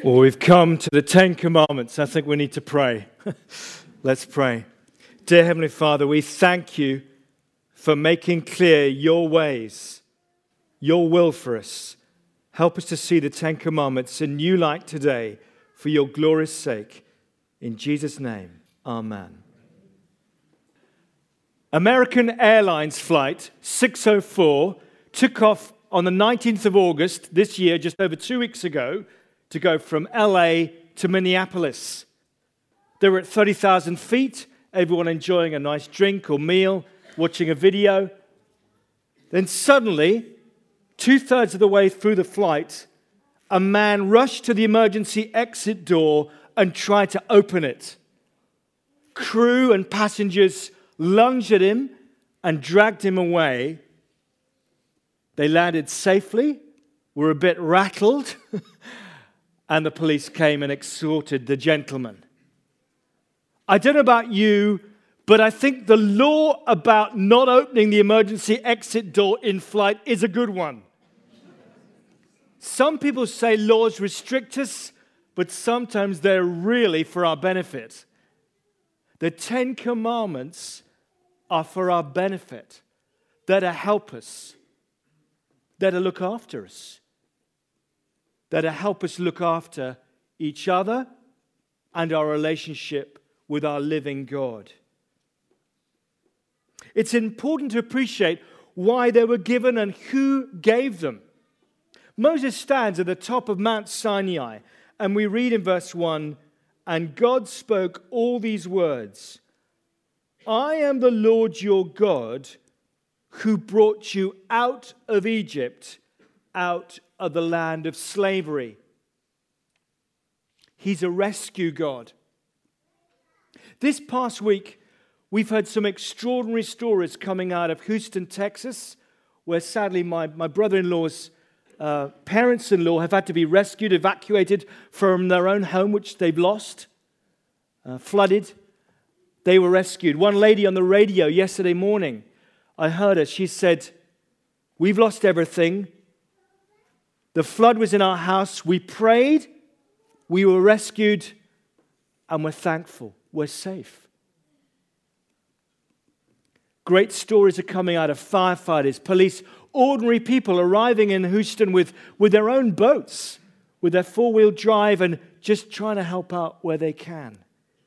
Well, we've come to the Ten Commandments. I think we need to pray. Let's pray. Dear Heavenly Father, we thank you for making clear your ways, your will for us. Help us to see the Ten Commandments in new light today for your glorious sake. In Jesus' name, amen. American Airlines flight 604 took off on the 19th of August this year, just over 2 weeks ago, to go from LA to Minneapolis. They were at 30,000 feet, everyone enjoying a nice drink or meal, watching a video. Then suddenly, 2/3 of the way through the flight, a man rushed to the emergency exit door and tried to open it. Crew and passengers lunged at him and dragged him away. They landed safely, were a bit rattled, and the police came and escorted the gentleman. I don't know about you, but I think the law about not opening the emergency exit door in flight is a good one. Some people say laws restrict us, but sometimes they're really for our benefit. The Ten Commandments are for our benefit. They're to help us. They're to look after us. They're to help us look after each other and our relationship with our living God. It's important to appreciate why they were given and who gave them. Moses stands at the top of Mount Sinai, and we read in verse 1, "And God spoke all these words, I am the Lord your God who brought you out of Egypt, out of the land of slavery." He's a rescue God. This past week, we've heard some extraordinary stories coming out of Houston, Texas, where sadly my brother-in-law's parents-in-law have had to be rescued, evacuated from their own home, which they've lost, flooded. They were rescued. One lady on the radio yesterday morning, I heard her, she said, "We've lost everything. The flood was in our house. We prayed, we were rescued, and we're thankful. We're safe." Great stories are coming out of firefighters, police, ordinary people arriving in Houston with their own boats, with their four-wheel drive, and just trying to help out where they can.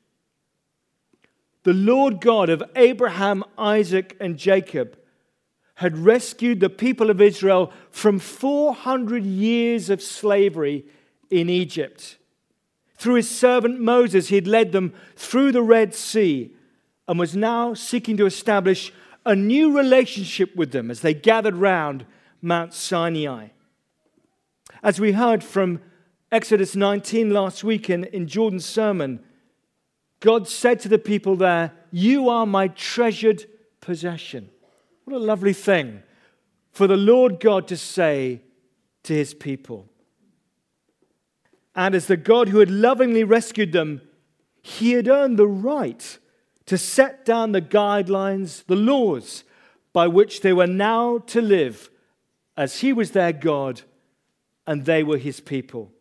The Lord God of Abraham, Isaac, and Jacob had rescued the people of Israel from 400 years of slavery in Egypt. Through his servant Moses, he had led them through the Red Sea and was now seeking to establish a new relationship with them as they gathered round Mount Sinai. As we heard from Exodus 19 last week in Jordan's sermon, God said to the people there, "You are my treasured possession." What a lovely thing for the Lord God to say to his people. And as the God who had lovingly rescued them, he had earned the right to set down the guidelines, the laws by which they were now to live, as he was their God and they were his people.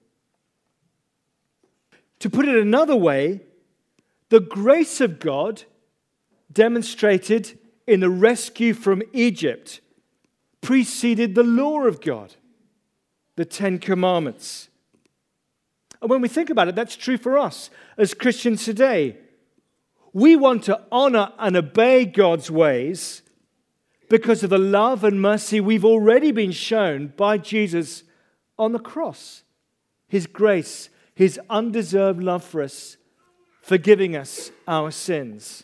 To put it another way, the grace of God demonstrated in the rescue from Egypt preceded the law of God, the Ten Commandments. And when we think about it, that's true for us as Christians today. We want to honor and obey God's ways because of the love and mercy we've already been shown by Jesus on the cross. His grace, his undeserved love for us, forgiving us our sins.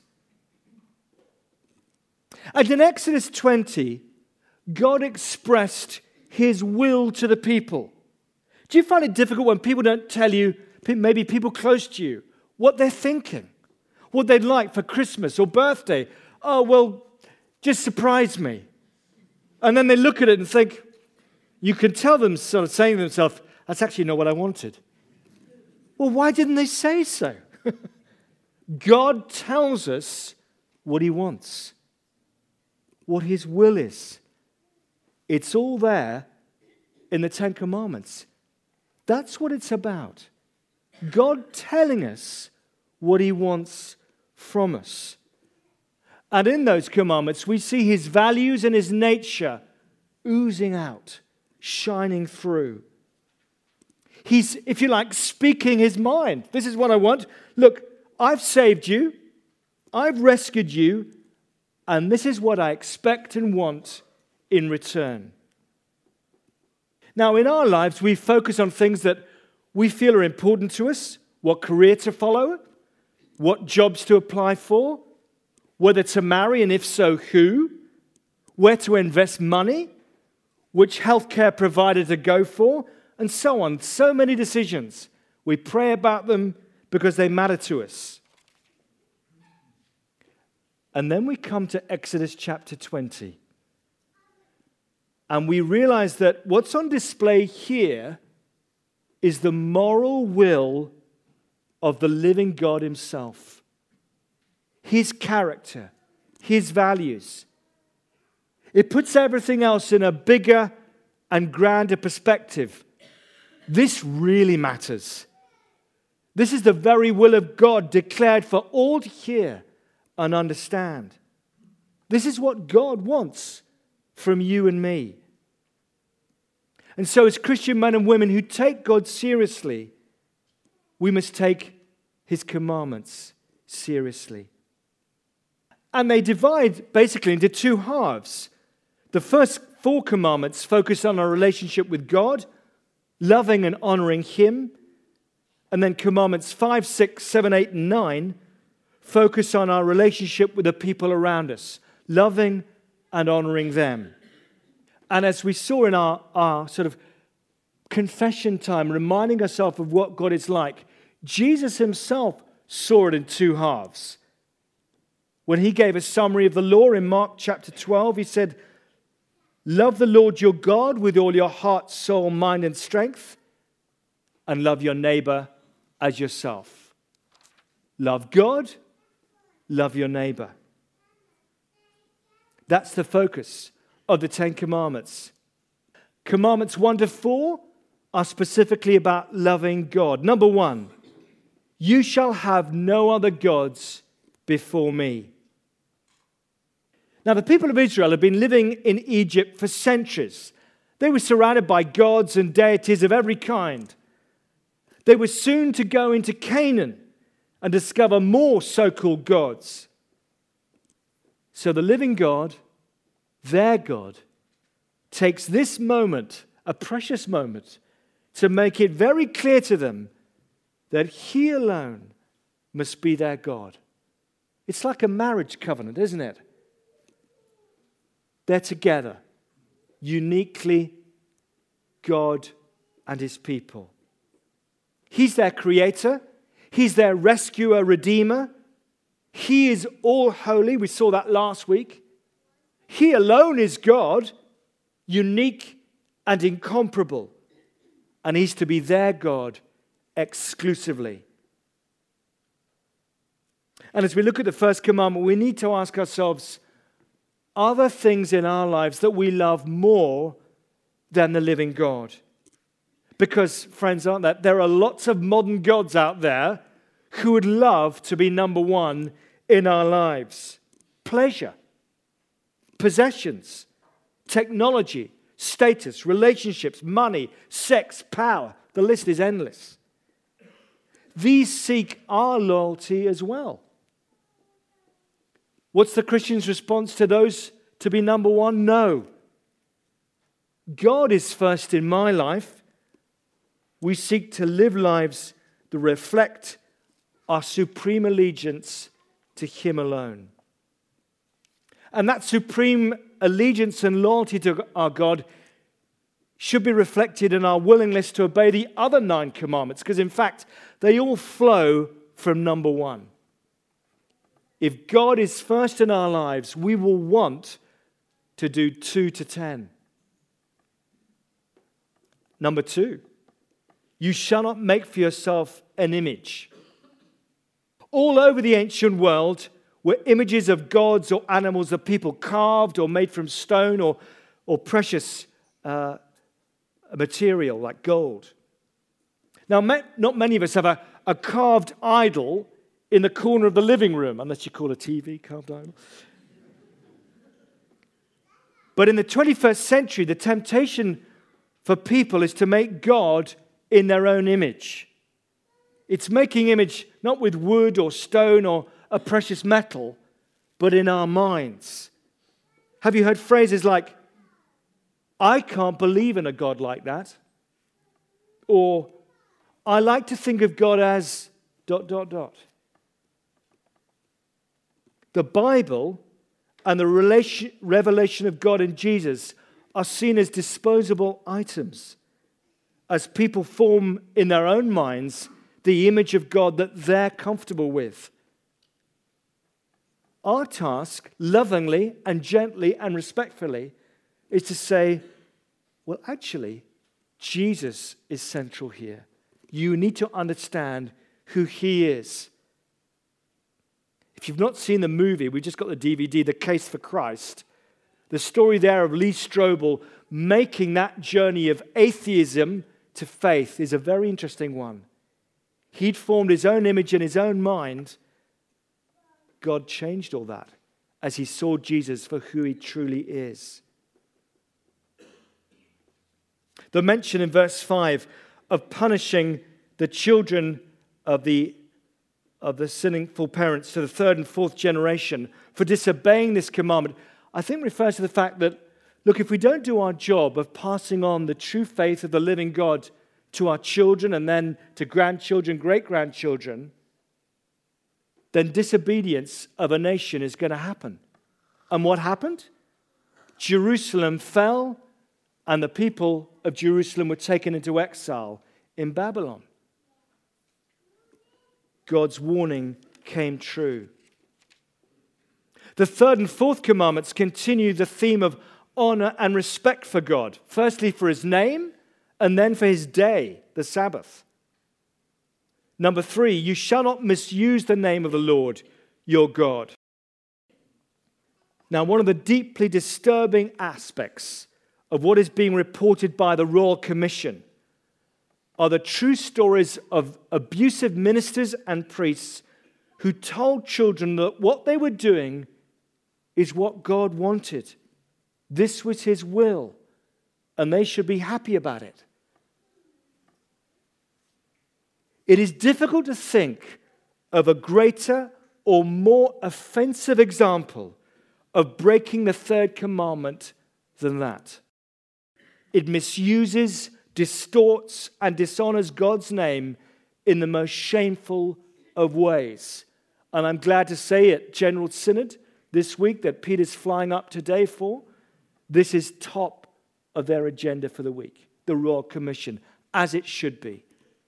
And in Exodus 20, God expressed his will to the people. Do you find it difficult when people don't tell you, maybe people close to you, what they're thinking, what they'd like for Christmas or birthday? "Oh, well, just surprise me." And then they look at it and think, you can tell them sort of saying to themselves, "That's actually not what I wanted." Well, why didn't they say so? God tells us what he wants, what his will is. It's all there in the Ten Commandments. That's what it's about. God telling us what he wants from us. And in those commandments, we see his values and his nature oozing out, shining through. He's, if you like, speaking his mind. This is what I want. Look, I've saved you. I've rescued you. And this is what I expect and want in return. Now, in our lives, we focus on things that we feel are important to us. What career to follow, what jobs to apply for, whether to marry, and if so, who, where to invest money, which healthcare provider to go for, and so on. So many decisions. We pray about them because they matter to us. And then we come to Exodus chapter 20. And we realize that what's on display here is the moral will of the living God himself. His character, his values. It puts everything else in a bigger and grander perspective. This really matters. This is the very will of God declared for all to hear and understand. This is what God wants from you and me. And so as Christian men and women who take God seriously, we must take his commandments seriously. And they divide basically into two halves. The first 4 commandments focus on our relationship with God, loving and honoring him. And then commandments 5, 6, 7, 8, and 9 focus on our relationship with the people around us, loving and honoring them. And as we saw in our sort of confession time, reminding ourselves of what God is like, Jesus himself saw it in 2 halves. When he gave a summary of the law in Mark chapter 12, he said, love the Lord your God with all your heart, soul, mind, and strength, and love your neighbor as yourself. Love God, love your neighbor. That's the focus of the 10 Commandments. Commandments 1 to 4 are specifically about loving God. Number 1, you shall have no other gods before me. Now, the people of Israel have been living in Egypt for centuries. They were surrounded by gods and deities of every kind. They were soon to go into Canaan and discover more so-called gods. So the living God, their God, takes this moment, a precious moment, to make it very clear to them that he alone must be their God. It's like a marriage covenant, isn't it? They're together, uniquely God and his people. He's their creator. He's their rescuer, redeemer. He is all holy. We saw that last week. He alone is God, unique and incomparable. And he's to be their God exclusively. And as we look at the first commandment, we need to ask ourselves, are there things in our lives that we love more than the living God? Because, friends, aren't there? There are lots of modern gods out there who would love to be number 1 in our lives. Pleasure, possessions, technology, status, relationships, money, sex, power. The list is endless. These seek our loyalty as well. What's the Christian's response to those to be number 1? No. God is first in my life. We seek to live lives that reflect our supreme allegiance to him alone. And that supreme allegiance and loyalty to our God should be reflected in our willingness to obey the other 9 commandments, because in fact, they all flow from number 1. If God is first in our lives, we will want to do 2 to 10. Number 2, you shall not make for yourself an image. All over the ancient world were images of gods or animals of people carved or made from stone or precious material like gold. Now, not many of us have a carved idol in the corner of the living room, unless you call a TV carved idol. But in the 21st century, the temptation for people is to make God in their own image. It's making image not with wood or stone or a precious metal, but in our minds. Have you heard phrases like, I can't believe in a God like that? Or, I like to think of God as ... The Bible and the revelation of God in Jesus are seen as disposable items, as people form in their own minds the image of God that they're comfortable with. Our task, lovingly and gently and respectfully, is to say, well, actually, Jesus is central here. You need to understand who he is. If you've not seen the movie, we've just got the DVD, The Case for Christ. The story there of Lee Strobel making that journey of atheism to faith is a very interesting one. He'd formed his own image in his own mind. God changed all that as he saw Jesus for who he truly is. The mention in verse 5 of punishing the children of the sinful parents to the third and fourth generation for disobeying this commandment, I think refers to the fact that, look, if we don't do our job of passing on the true faith of the living God to our children and then to grandchildren, great-grandchildren, then disobedience of a nation is going to happen. And what happened? Jerusalem fell, and the people of Jerusalem were taken into exile in Babylon. God's warning came true. The third and fourth commandments continue the theme of honor and respect for God. Firstly, for his name, and then for his day, the Sabbath. Number 3, you shall not misuse the name of the Lord your God. Now, one of the deeply disturbing aspects of what is being reported by the Royal Commission are the true stories of abusive ministers and priests who told children that what they were doing is what God wanted. This was his will, and they should be happy about it. It is difficult to think of a greater or more offensive example of breaking the third commandment than that. It misuses, distorts, and dishonors God's name in the most shameful of ways. And I'm glad to say at General Synod this week that Peter's flying up today for, this is top of their agenda for the week, the Royal Commission, as it should be.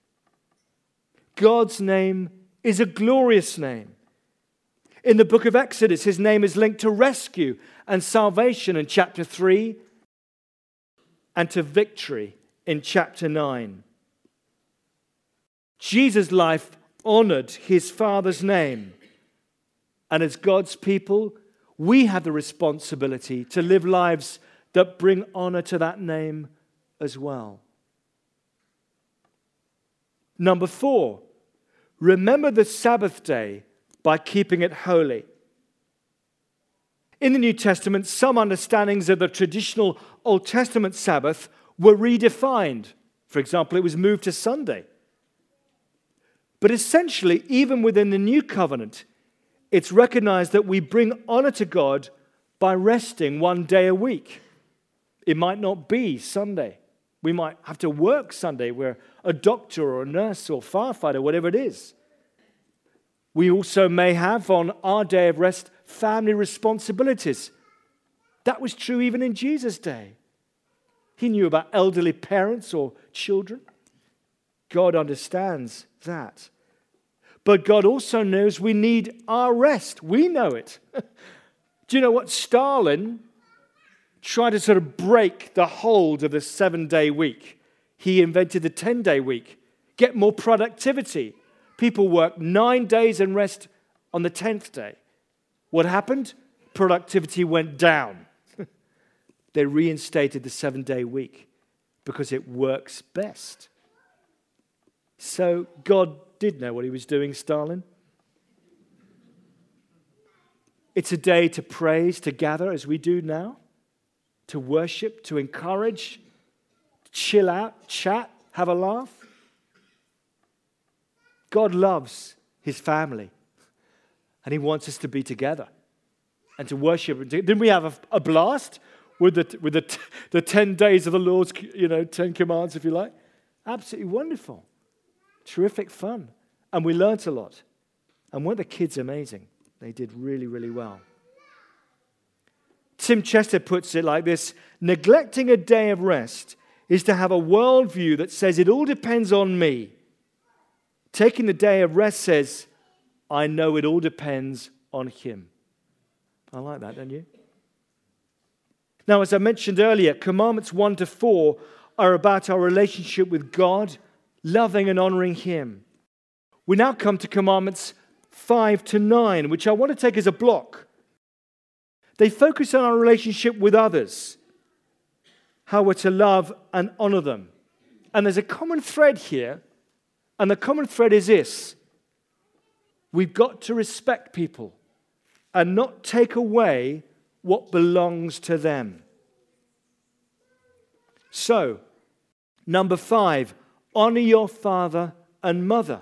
God's name is a glorious name. In the book of Exodus, his name is linked to rescue and salvation in chapter 3 and to victory in chapter 9. Jesus' life honored his Father's name. And as God's people, we have the responsibility to live lives that bring honor to that name as well. Number 4, remember the Sabbath day by keeping it holy. In the New Testament, some understandings of the traditional Old Testament Sabbath were redefined. For example, it was moved to Sunday. But essentially, even within the New Covenant, it's recognized that we bring honor to God by resting one day a week. It might not be Sunday. We might have to work Sunday. We're a doctor or a nurse or firefighter, whatever it is. We also may have on our day of rest family responsibilities. That was true even in Jesus' day. He knew about elderly parents or children. God understands that. But God also knows we need our rest. We know it. Do you know what? Stalin tried to sort of break the hold of the 7-day week. He invented the 10-day week. Get more productivity. People work 9 days and rest on the 10th day. What happened? Productivity went down. They reinstated the 7-day week because it works best. So God did know what he was doing, Stalin. It's a day to praise, to gather as we do now, to worship, to encourage, chill out, chat, have a laugh. God loves his family, and he wants us to be together and to worship. Didn't we have a blast with the 10 days of the Lord's, 10 commands, if you like? Absolutely wonderful. Terrific fun. And we learnt a lot. And weren't the kids amazing? They did really, really well. Tim Chester puts it like this: neglecting a day of rest is to have a worldview that says it all depends on me. Taking the day of rest says, I know it all depends on him. I like that, don't you? Now, as I mentioned earlier, commandments 1 to 4 are about our relationship with God, loving and honoring him. We now come to commandments 5 to 9, which I want to take as a block. They focus on our relationship with others, how we're to love and honor them. And there's a common thread here, and the common thread is this: we've got to respect people and not take away what belongs to them. So, number 5, honor your father and mother.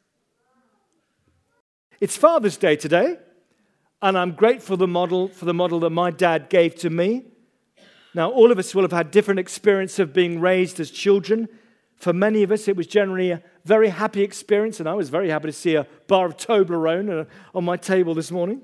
It's Father's Day today, and I'm grateful for the model that my dad gave to me. Now, all of us will have had different experience of being raised as children. For many of us, it was generally a very happy experience, and I was very happy to see a bar of Toblerone on my table this morning.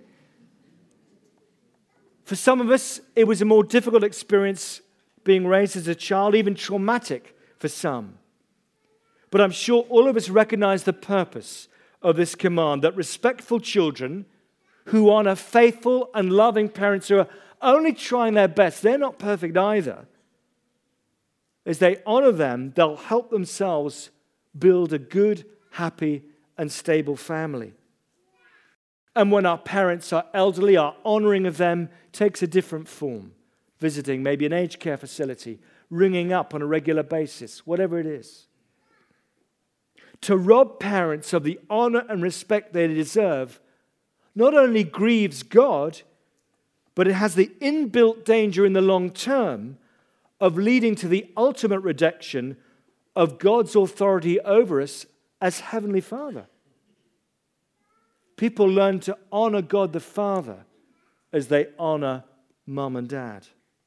For some of us, it was a more difficult experience being raised as a child, even traumatic for some. But I'm sure all of us recognize the purpose of this command, that respectful children who honor faithful and loving parents who are only trying their best, they're not perfect either. As they honor them, they'll help themselves build a good, happy, and stable family. And when our parents are elderly, our honoring of them takes a different form. Visiting maybe an aged care facility, ringing up on a regular basis, whatever it is. To rob parents of the honor and respect they deserve not only grieves God, but it has the inbuilt danger in the long term of leading to the ultimate rejection of God's authority over us as Heavenly Father. People learn to honor God the Father as they honor mom and dad.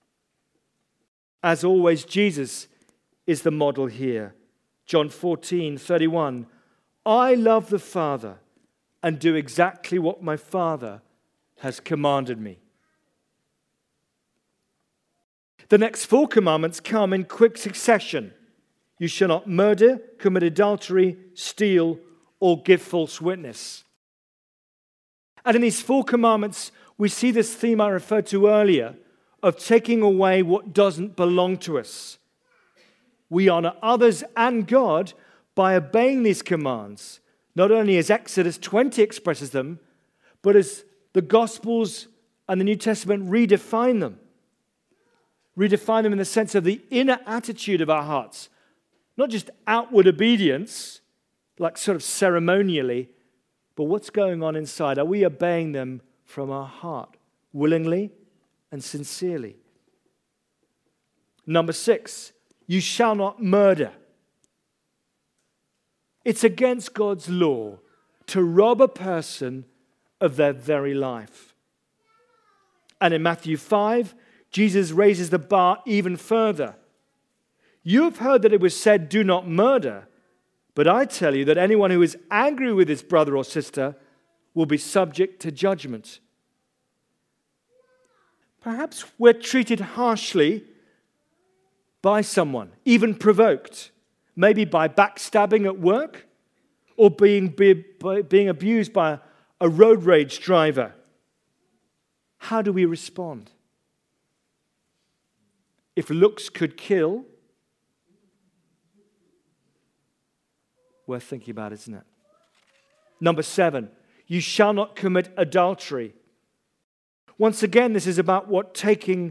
As always, Jesus is the model here. John 14:31, I love the Father and do exactly what my Father has commanded me. The next 4 commandments come in quick succession. You shall not murder, commit adultery, steal, or give false witness. And in these 4 commandments, we see this theme I referred to earlier of taking away what doesn't belong to us. We honor others and God by obeying these commands, not only as Exodus 20 expresses them, but as the Gospels and the New Testament redefine them. Redefine them in the sense of the inner attitude of our hearts. Not just outward obedience, like sort of ceremonially, but what's going on inside. Are we obeying them from our heart, willingly and sincerely? Number 6, you shall not murder. It's against God's law to rob a person of their very life. And in Matthew 5, Jesus raises the bar even further. You have heard that it was said, do not murder. But I tell you that anyone who is angry with his brother or sister will be subject to judgment. Perhaps we're treated harshly by someone, even provoked, maybe by backstabbing at work or being abused by a road rage driver. How do we respond? If looks could kill, worth thinking about, isn't it? Number 7, you shall not commit adultery. Once again, this is about taking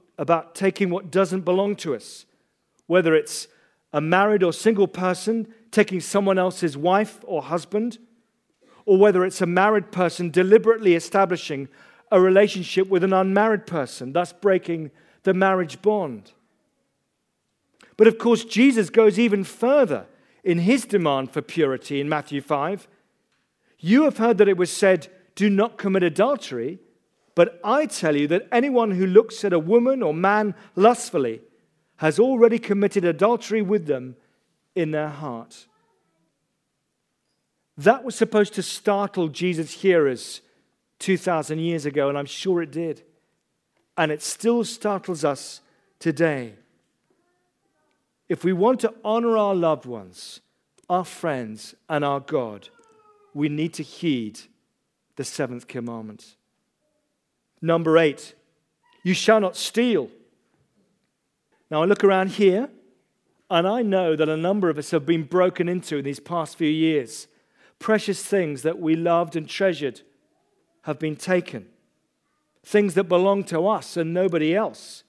what doesn't belong to us. Whether it's a married or single person taking someone else's wife or husband, or whether it's a married person deliberately establishing a relationship with an unmarried person, thus breaking the marriage bond. But of course, Jesus goes even further in his demand for purity in Matthew 5. You have heard that it was said, do not commit adultery, but I tell you that anyone who looks at a woman or man lustfully has already committed adultery with them in their heart. That was supposed to startle Jesus' hearers 2,000 years ago, and I'm sure it did. And it still startles us today. If we want to honor our loved ones, our friends, and our God, we need to heed the seventh commandment. Number 8, you shall not steal. Now I look around here, and I know that a number of us have been broken into in these past few years. Precious things that we loved and treasured have been taken. Things that belong to us and nobody else.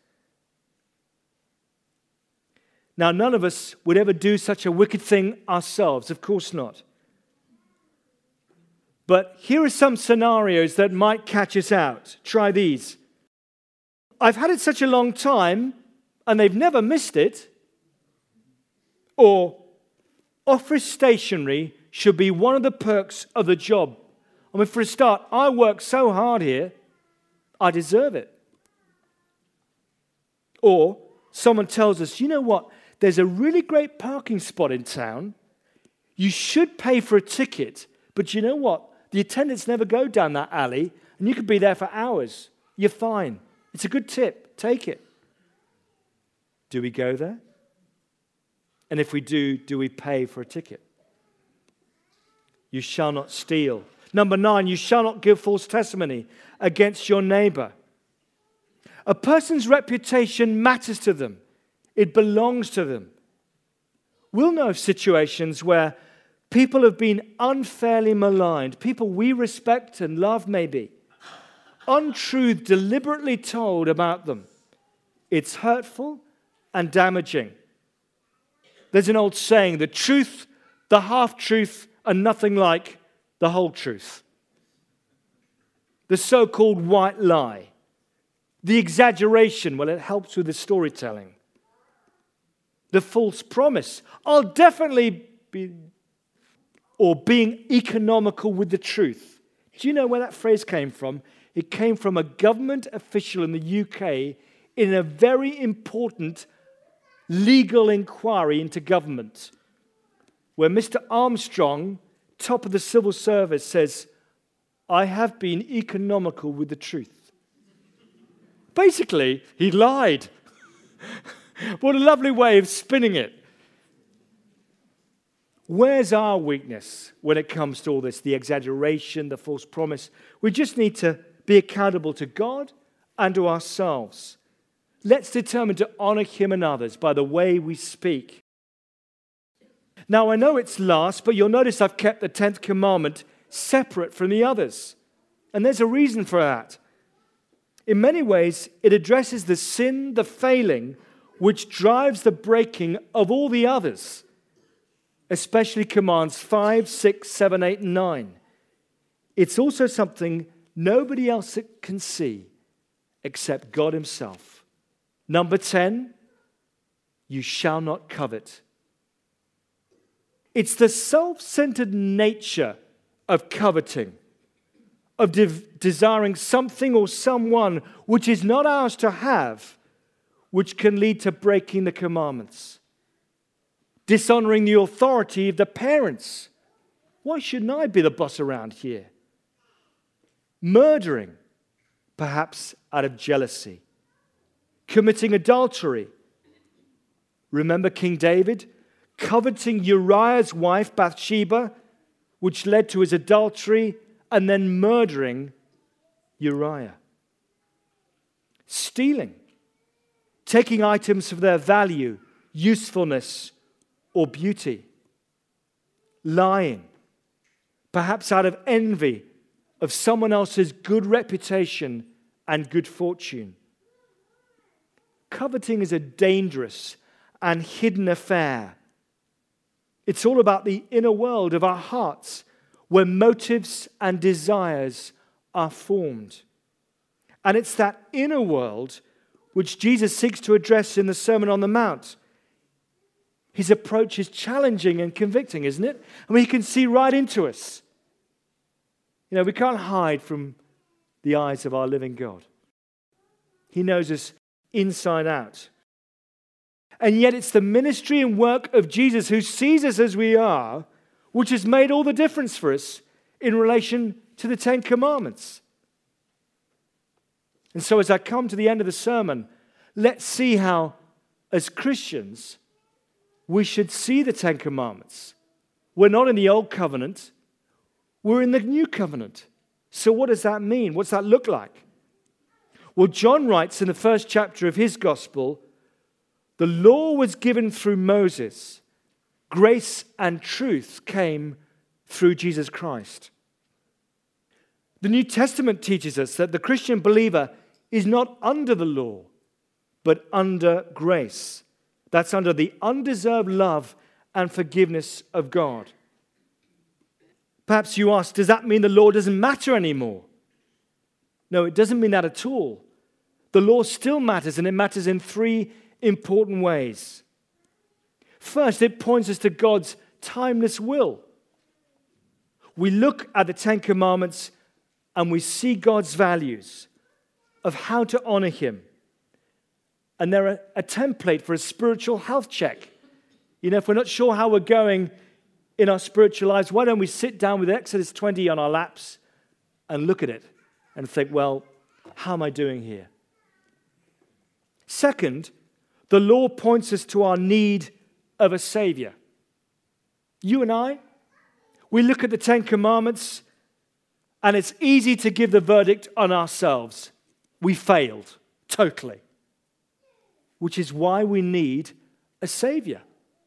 Now, none of us would ever do such a wicked thing ourselves, of course not. But here are some scenarios that might catch us out. Try these. I've had it such a long time, and they've never missed it. Or, office stationery should be one of the perks of the job. I mean, for a start, I work so hard here, I deserve it. Or, someone tells us, you know what, there's a really great parking spot in town. You should pay for a ticket, but you know what? The attendants never go down that alley, and you could be there for hours. You're fine. It's a good tip. Take it. Do we go there? And if we do we pay for a ticket? You shall not steal. Number 9, you shall not give false testimony against your neighbor. A person's reputation matters to them. It belongs to them. We'll know of situations where people have been unfairly maligned, people we respect and love maybe. Untruth deliberately told about them. It's hurtful and damaging. There's an old saying, the truth, the half-truth, are nothing like the whole truth. The so-called white lie. The exaggeration, well, it helps with the storytelling. The false promise, I'll definitely be, or being economical with the truth. Do you know where that phrase came from? It came from a government official in the UK in a very important legal inquiry into government, where Mr. Armstrong, top of the civil service, says, I have been economical with the truth. Basically, he lied. What a lovely way of spinning it. Where's our weakness when it comes to all this? The exaggeration, the false promise. We just need to be accountable to God and to ourselves. Let's determine to honor Him and others by the way we speak. Now, I know it's last, but you'll notice I've kept the 10th commandment separate from the others. And there's a reason for that. In many ways, it addresses the sin, the failing, which drives the breaking of all the others, especially commands 5, 6, 7, 8, and 9. It's also something nobody else can see except God Himself. Number 10, you shall not covet. It's the self-centered nature of coveting, of desiring something or someone which is not ours to have, which can lead to breaking the commandments. Dishonoring the authority of the parents. Why shouldn't I be the boss around here? Murdering, perhaps out of jealousy. Committing adultery. Remember King David? Coveting Uriah's wife, Bathsheba, which led to his adultery, and then murdering Uriah. Stealing. Taking items for their value, usefulness, or beauty. Lying. Perhaps out of envy of someone else's good reputation and good fortune. Coveting is a dangerous and hidden affair It's all about the inner world of our hearts, where motives and desires are formed. And it's that inner world which Jesus seeks to address in the Sermon on the Mount. His approach is challenging and convicting, isn't it? I mean, he can see right into us. You know, we can't hide from the eyes of our living God. He knows us inside out. And yet it's the ministry and work of Jesus, who sees us as we are, which has made all the difference for us in relation to the Ten Commandments. And so as I come to the end of the sermon, let's see how, as Christians, we should see the Ten Commandments. We're not in the Old Covenant, we're in the New Covenant. So what does that mean? What's that look like? Well, John writes in the first chapter of his Gospel, the law was given through Moses. Grace and truth came through Jesus Christ. The New Testament teaches us that the Christian believer is not under the law, but under grace. That's under the undeserved love and forgiveness of God. Perhaps you ask, does that mean the law doesn't matter anymore? No, it doesn't mean that at all. The law still matters, and it matters in three important ways. First, it points us to God's timeless will. We look at the Ten Commandments and we see God's values of how to honor Him. And they're a template for a spiritual health check. You know, if we're not sure how we're going in our spiritual lives, why don't we sit down with Exodus 20 on our laps and look at it and think, well, how am I doing here? Second, the law points us to our need of a Savior. You and I, we look at the Ten Commandments and it's easy to give the verdict on ourselves. We failed, totally. Which is why we need a Savior.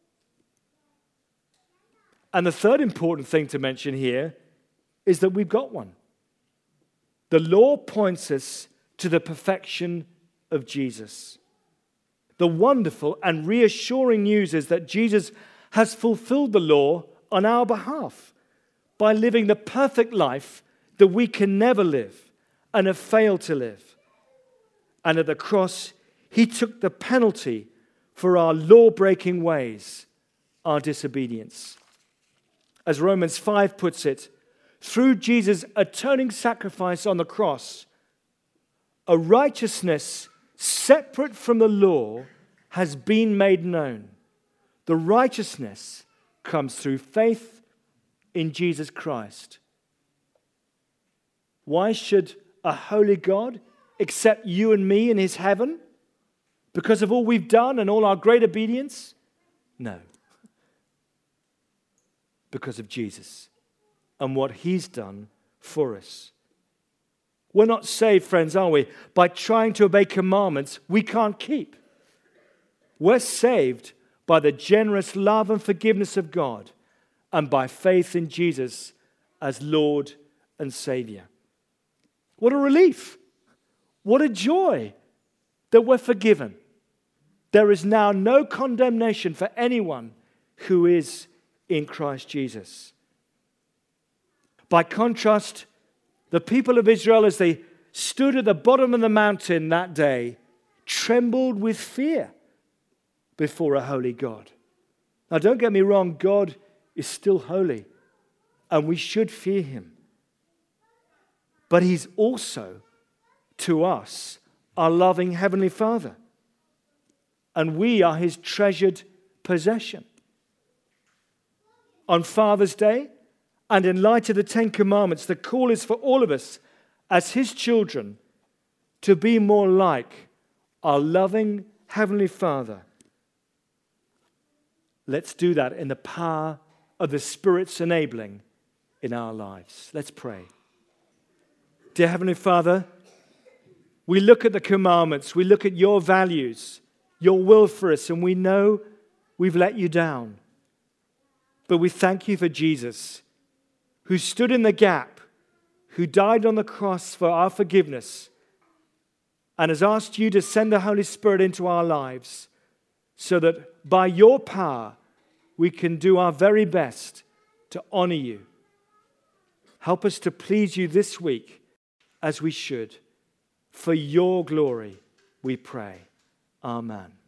And the third important thing to mention here is that we've got one. The law points us to the perfection of Jesus. The wonderful and reassuring news is that Jesus has fulfilled the law on our behalf by living the perfect life that we can never live and have failed to live. And at the cross, He took the penalty for our law-breaking ways, our disobedience. As Romans 5 puts it, through Jesus' atoning sacrifice on the cross, a righteousness separate from the law has been made known. The righteousness comes through faith in Jesus Christ. Why should a holy God accept you and me in His heaven? Because of all we've done and all our great obedience? No. Because of Jesus and what He's done for us. We're not saved, friends, are we, by trying to obey commandments we can't keep. We're saved by the generous love and forgiveness of God and by faith in Jesus as Lord and Savior. What a relief. What a joy that we're forgiven. There is now no condemnation for anyone who is in Christ Jesus. By contrast, the people of Israel, as they stood at the bottom of the mountain that day, trembled with fear before a holy God. Now, don't get me wrong, God is still holy, and we should fear Him. But He's also, to us, our loving Heavenly Father. And we are His treasured possession. On Father's Day, and in light of the Ten Commandments, the call is for all of us as His children to be more like our loving Heavenly Father. Let's do that in the power of the Spirit's enabling in our lives. Let's pray. Dear Heavenly Father, we look at the commandments, we look at your values, your will for us, and we know we've let you down. But we thank you for Jesus, who stood in the gap, who died on the cross for our forgiveness, and has asked you to send the Holy Spirit into our lives so that by your power we can do our very best to honor you. Help us to please you this week as we should. For your glory, we pray. Amen.